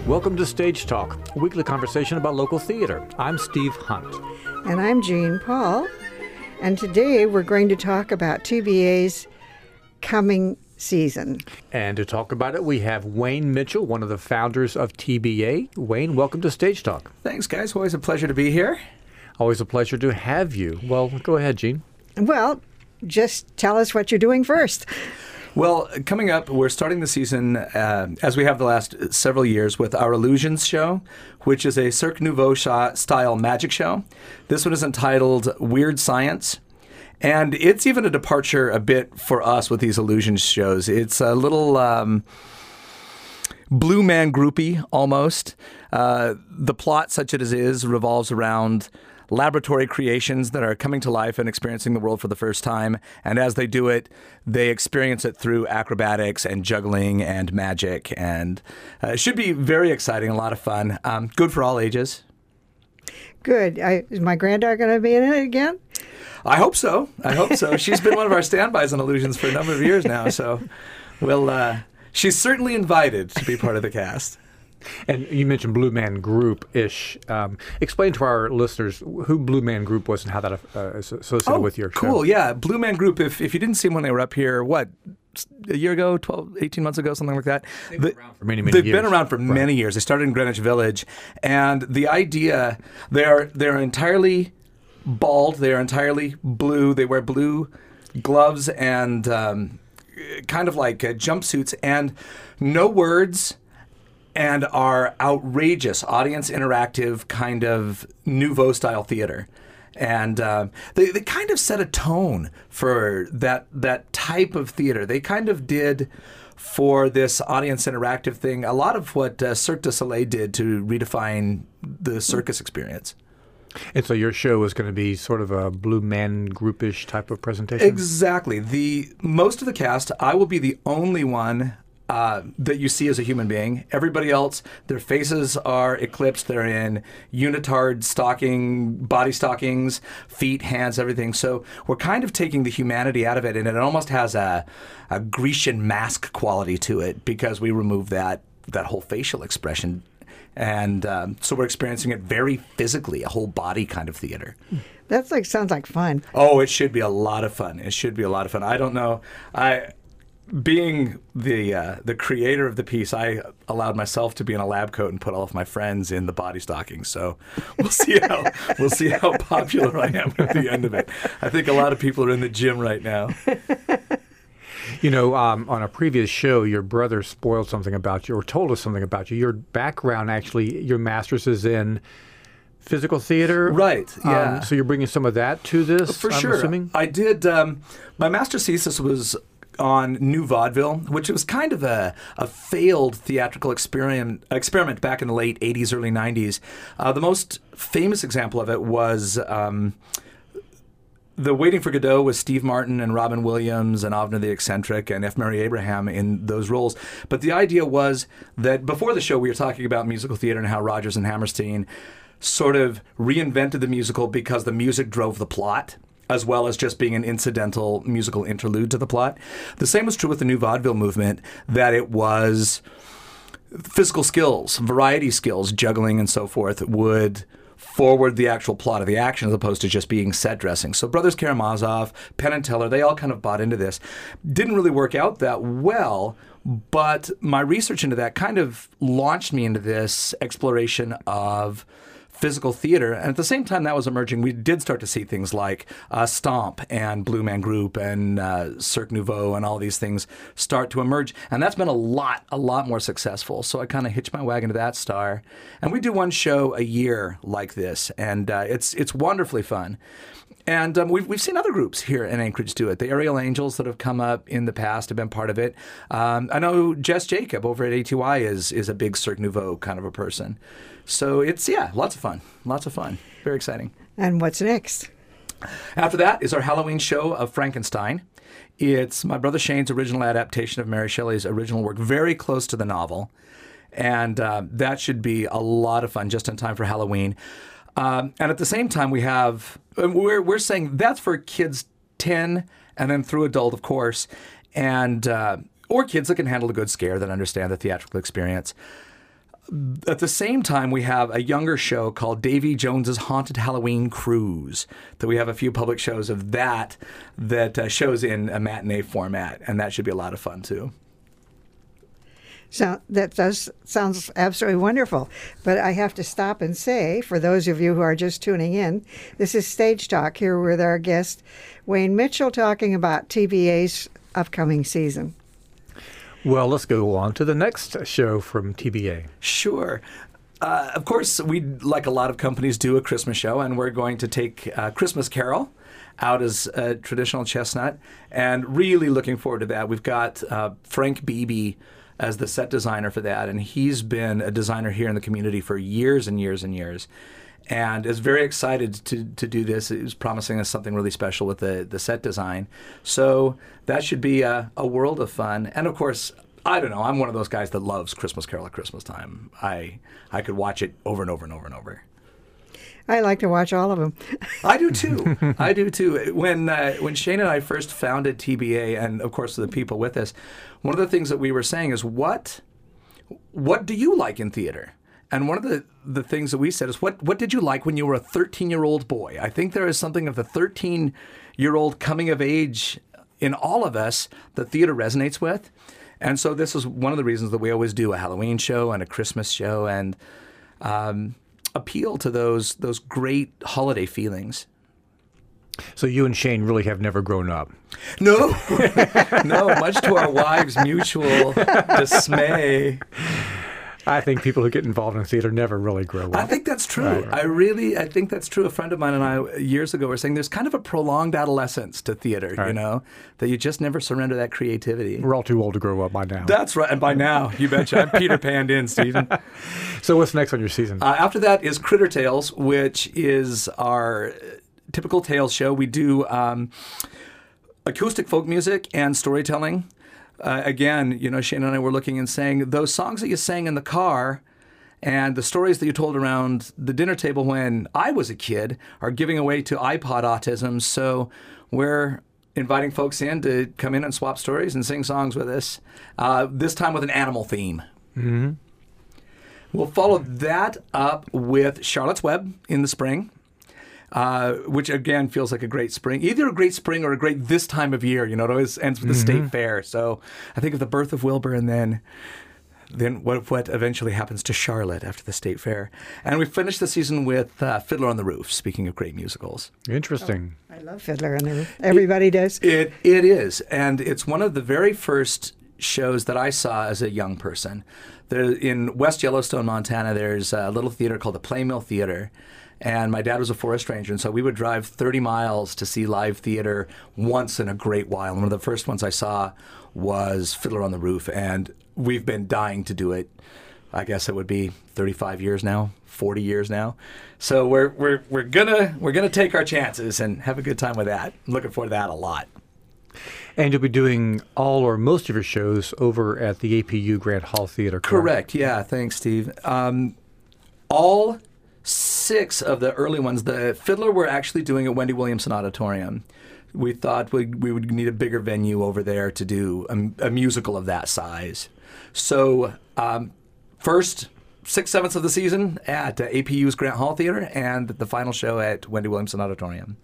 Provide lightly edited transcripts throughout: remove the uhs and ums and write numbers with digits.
Welcome to Stage Talk, a weekly conversation about local theater. I'm Steve Hunt. And I'm Jean Paul. And today we're going to talk about TBA's coming season. And to talk about it, we have Wayne Mitchell, one of the founders of TBA. Wayne, welcome to Stage Talk. Thanks, guys. Always a pleasure to be here. Always a pleasure to have you. Well, go ahead, Jean. Well, just tell us what you're doing first. Well, coming up, we're starting the season, as we have the last several years, with our Illusions show, which is a Cirque Nouveau style magic show. This one is entitled Weird Science. And it's even a departure a bit for us with these Illusions shows. It's a little Blue Man groupie, almost. The plot, such as it is, revolves around laboratory creations that are coming to life and experiencing the world for the first time. And as they do it, they experience it through acrobatics and juggling and magic. And it should be very exciting, a lot of fun. Good for all ages. Good. Is my granddaughter going to be in it again? I hope so. She's been one of our standbys on Illusions for a number of years now. So she's certainly invited to be part of the cast. And you mentioned Blue Man Group-ish. Explain to our listeners who Blue Man Group was and how that is associated with your show. Cool, yeah. Blue Man Group, if you didn't see them when they were up here, a year ago, 12, 18 months ago, something like that. They've been around for many years. They've been around for many years. They started in Greenwich Village. And the idea, they're entirely bald. They're entirely blue. They wear blue gloves and kind of like jumpsuits and no words, and are outrageous, audience interactive kind of nouveau style theater. And they kind of set a tone for that type of theater. They kind of did for this audience interactive thing a lot of what Cirque du Soleil did to redefine the circus experience. And so your show is going to be sort of a Blue Man Group-ish type of presentation? Exactly. Most of the cast, I will be the only one that you see as a human being. Everybody else, their faces are eclipsed. They're in unitard body stockings, feet, hands, everything. So we're kind of taking the humanity out of it, and it almost has a Grecian mask quality to it because we remove that whole facial expression. And so we're experiencing it very physically, a whole body kind of theater. Sounds like fun. Oh, it should be a lot of fun. I don't know. Being the creator of the piece, I allowed myself to be in a lab coat and put all of my friends in the body stockings. So we'll see how popular I am at the end of it. I think a lot of people are in the gym right now. You know, on a previous show, your brother spoiled something about you or told us something about you. Your background, actually, your master's is in physical theater. Right, yeah. So you're bringing some of that to this, For sure. Assuming? I did. My master's thesis was on New Vaudeville, which was kind of a failed theatrical experiment back in the late 80s, early 90s. The most famous example of it was the Waiting for Godot with Steve Martin and Robin Williams and Avner the Eccentric and F. Murray Abraham in those roles. But the idea was that before the show we were talking about musical theater and how Rodgers and Hammerstein sort of reinvented the musical because the music drove the plot, as well as just being an incidental musical interlude to the plot. The same was true with the New Vaudeville movement, that it was physical skills, variety skills, juggling and so forth, would forward the actual plot of the action as opposed to just being set dressing. So Brothers Karamazov, Penn and Teller, they all kind of bought into this. Didn't really work out that well, but my research into that kind of launched me into this exploration of physical theater. And at the same time that was emerging, we did start to see things like Stomp and Blue Man Group and Cirque Nouveau and all these things start to emerge. And that's been a lot more successful. So I kind of hitched my wagon to that star. And we do one show a year like this. And it's wonderfully fun. And we've seen other groups here in Anchorage do it. The Aerial Angels that have come up in the past have been part of it. I know Jess Jacob over at ATY is a big Cirque Nouveau kind of a person. So it's, lots of fun. Very exciting. And what's next? After that is our Halloween show of Frankenstein. It's my brother Shane's original adaptation of Mary Shelley's original work, very close to the novel. And that should be a lot of fun just in time for Halloween. And at the same time, we're saying that's for kids 10 and then through adult, of course, and or kids that can handle a good scare, that understand the theatrical experience. At the same time, we have a younger show called Davy Jones's Haunted Halloween Cruise. That we have a few public shows of that shows in a matinee format, and that should be a lot of fun too. So that sounds absolutely wonderful. But I have to stop and say, for those of you who are just tuning in, this is Stage Talk here with our guest, Wayne Mitchell, talking about TBA's upcoming season. Well, let's go on to the next show from TBA. Sure. Of course, we, like a lot of companies, do a Christmas show, and we're going to take Christmas Carol out as a traditional chestnut, and really looking forward to that. We've got Frank Beebe as the set designer for that, and he's been a designer here in the community for years and years and years, and is very excited to do this. He was promising us something really special with the set design. So that should be a world of fun. And of course, I don't know, I'm one of those guys that loves Christmas Carol at Christmas time. I could watch it over and over and over and over. I like to watch all of them. I do too. I do too. When Shane and I first founded TBA, and of course the people with us, one of the things that we were saying is, what do you like in theater? And one of the things that we said is, what did you like when you were a 13-year-old boy? I think there is something of the 13-year-old coming of age in all of us that theater resonates with. And so this is one of the reasons that we always do a Halloween show and a Christmas show, and appeal to those great holiday feelings. So you and Shane really have never grown up. No, no, much to our wives' mutual dismay. I think people who get involved in theater never really grow up. I think that's true. Right. I think that's true. A friend of mine and I years ago were saying there's kind of a prolonged adolescence to theater, right. That you just never surrender that creativity. We're all too old to grow up by now. That's right. And by now, you betcha. I'm Peter Panned in, Stephen. So what's next on your season? After that is Critter Tales, which is our typical Tales show. We do acoustic folk music and storytelling. Again, Shane and I were looking and saying those songs that you sang in the car and the stories that you told around the dinner table when I was a kid are giving away to iPod autism. So we're inviting folks in to come in and swap stories and sing songs with us, this time with an animal theme. Mm-hmm. We'll follow that up with Charlotte's Web in the spring. Which again feels like a great spring, either a great spring or a great this time of year. It always ends with the state fair. So I think of the birth of Wilbur, and then what eventually happens to Charlotte after the state fair. And we finished the season with Fiddler on the Roof. Speaking of great musicals, interesting. Oh, I love Fiddler on the Roof. Everybody does. It is, and it's one of the very first shows that I saw as a young person. In West Yellowstone, Montana, there's a little theater called the Playmill Theater. And my dad was a forest ranger, and so we would drive 30 miles to see live theater once in a great while. And one of the first ones I saw was Fiddler on the Roof, and we've been dying to do it. I guess it would be 35 years now, 40 years now. So we're gonna take our chances and have a good time with that. I'm looking forward to that a lot. And you'll be doing all or most of your shows over at the APU Grant Hall Theater. Correct. Yeah. Thanks, Steve. All 6 of the early ones, the Fiddler we're actually doing at Wendy Williamson Auditorium. We thought we would need a bigger venue over there to do a musical of that size. So first 6/7 of the season at APU's Grant Hall Theater, and the final show at Wendy Williamson Auditorium.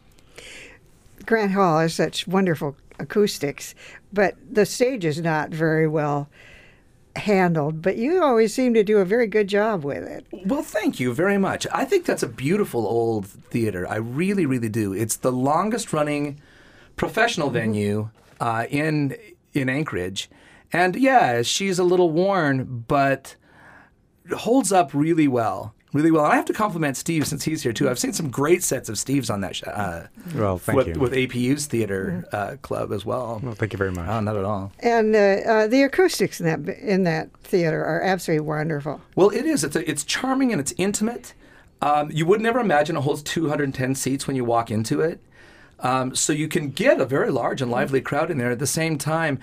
Grant Hall has such wonderful acoustics, but the stage is not very well handled, but you always seem to do a very good job with it. Well, thank you very much. I think that's a beautiful old theater. I really, really do. It's the longest running professional venue in Anchorage. And yeah, she's a little worn, but holds up really well. Really well. And I have to compliment Steve since he's here too. I've seen some great sets of Steve's on that well, thank you. With APU's theater club as well. Well, thank you very much. Oh, not at all. And the acoustics in that theater are absolutely wonderful. Well, it is. It's charming and it's intimate. You would never imagine it holds 210 seats when you walk into it. So you can get a very large and lively crowd in there. At the same time,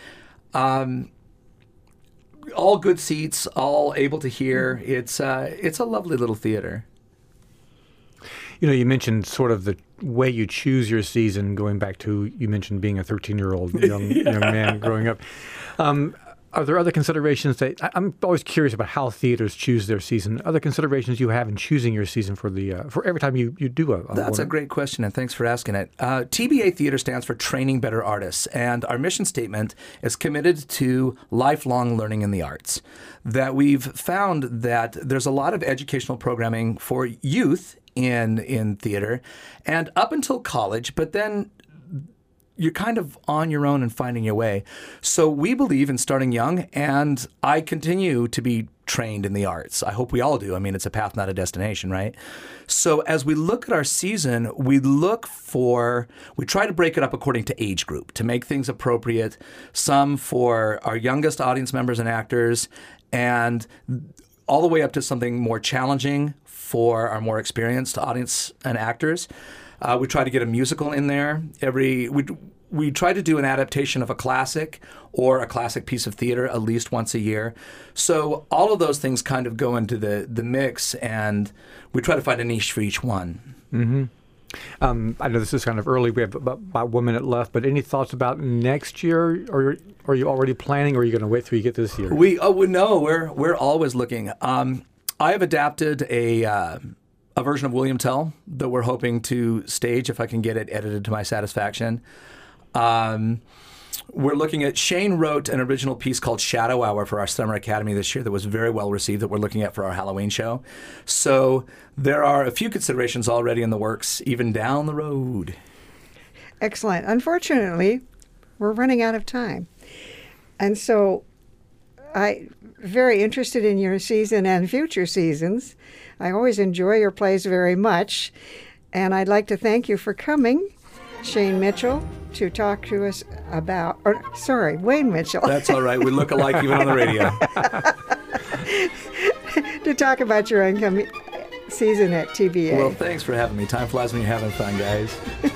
all good seats, all able to hear. It's a lovely little theater. You mentioned sort of the way you choose your season, going back to, you mentioned being a 13-year-old young man growing up. Are there other considerations that I'm always curious about how theaters choose their season? Other considerations you have in choosing your season for every time you do a That's a great question, and thanks for asking it. TBA Theater stands for Training Better Artists, and our mission statement is committed to lifelong learning in the arts. That we've found that there's a lot of educational programming for youth in theater, and up until college, but then you're kind of on your own and finding your way. So we believe in starting young, and I continue to be trained in the arts. I hope we all do. I mean, it's a path, not a destination, right? So as we look at our season, we try to break it up according to age group to make things appropriate. Some for our youngest audience members and actors, and all the way up to something more challenging for our more experienced audience and actors. We try to get a musical in there. We try to do an adaptation of a classic or a classic piece of theater at least once a year. So all of those things kind of go into the mix, and we try to find a niche for each one. Mm-hmm. I know this is kind of early. We have about 1 minute left, but any thoughts about next year? Or are you already planning, or are you going to wait till you get this year? No, we're always looking. I have adapted a version of William Tell that we're hoping to stage if I can get it edited to my satisfaction. We're looking at, Shane wrote an original piece called Shadow Hour for our Summer Academy this year that was very well received that we're looking at for our Halloween show. So there are a few considerations already in the works, even down the road. Excellent. Unfortunately, we're running out of time. And so I'm very interested in your season and future seasons. I always enjoy your plays very much. And I'd like to thank you for coming, Shane Mitchell, to talk to us about, Wayne Mitchell. That's all right. We look alike even on the radio. To talk about your incoming season at TBA. Well, thanks for having me. Time flies when you're having fun, guys.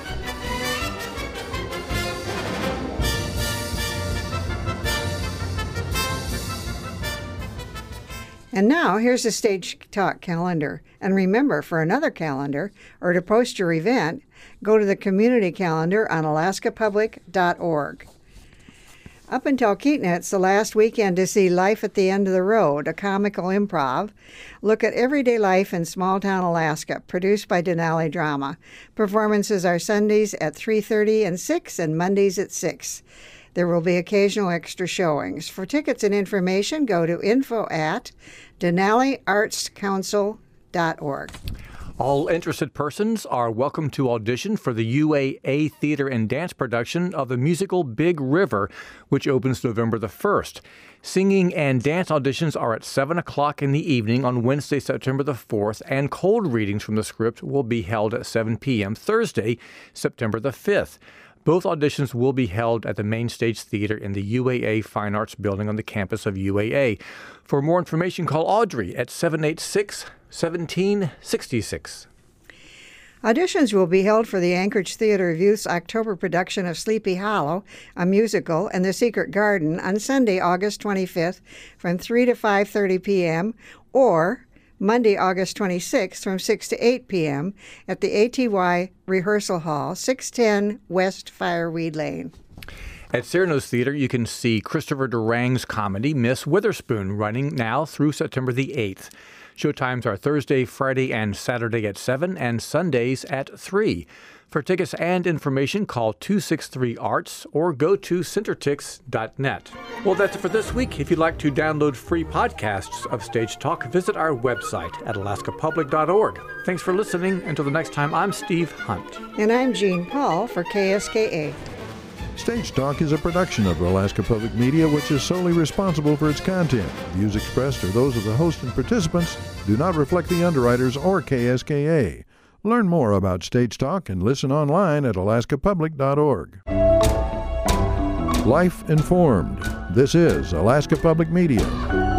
And now, here's the Stage Talk calendar. And remember, for another calendar, or to post your event, go to the community calendar on alaskapublic.org. Up until Keaton, it's the last weekend to see Life at the End of the Road, a comical improv. Look at everyday life in small-town Alaska, produced by Denali Drama. Performances are Sundays at 3:30 and 6, and Mondays at 6. There will be occasional extra showings. For tickets and information, go to info@denaliartscouncil.org. All interested persons are welcome to audition for the UAA Theater and Dance production of the musical Big River, which opens November the 1st. Singing and dance auditions are at 7 o'clock in the evening on Wednesday, September the 4th, and cold readings from the script will be held at 7 p.m. Thursday, September the 5th. Both auditions will be held at the Main Stage Theater in the UAA Fine Arts Building on the campus of UAA. For more information, call Audrey at 786-1766. Auditions will be held for the Anchorage Theater of Youth's October production of Sleepy Hollow, a musical, and The Secret Garden on Sunday, August 25th from 3 to 5:30 p.m. or Monday, August 26th from 6 to 8 p.m. at the ATY Rehearsal Hall, 610 West Fireweed Lane. At Cyrano's Theater, you can see Christopher Durang's comedy, Miss Witherspoon, running now through September the 8th. Showtimes are Thursday, Friday, and Saturday at 7 and Sundays at 3. For tickets and information, call 263-ARTS or go to centertix.net. Well, that's it for this week. If you'd like to download free podcasts of Stage Talk, visit our website at alaskapublic.org. Thanks for listening. Until the next time, I'm Steve Hunt. And I'm Jean Paul for KSKA. Stage Talk is a production of Alaska Public Media, which is solely responsible for its content. Views expressed are those of the host and participants, do not reflect the underwriters or KSKA. Learn more about Stage Talk and listen online at alaskapublic.org. Life Informed. This is Alaska Public Media.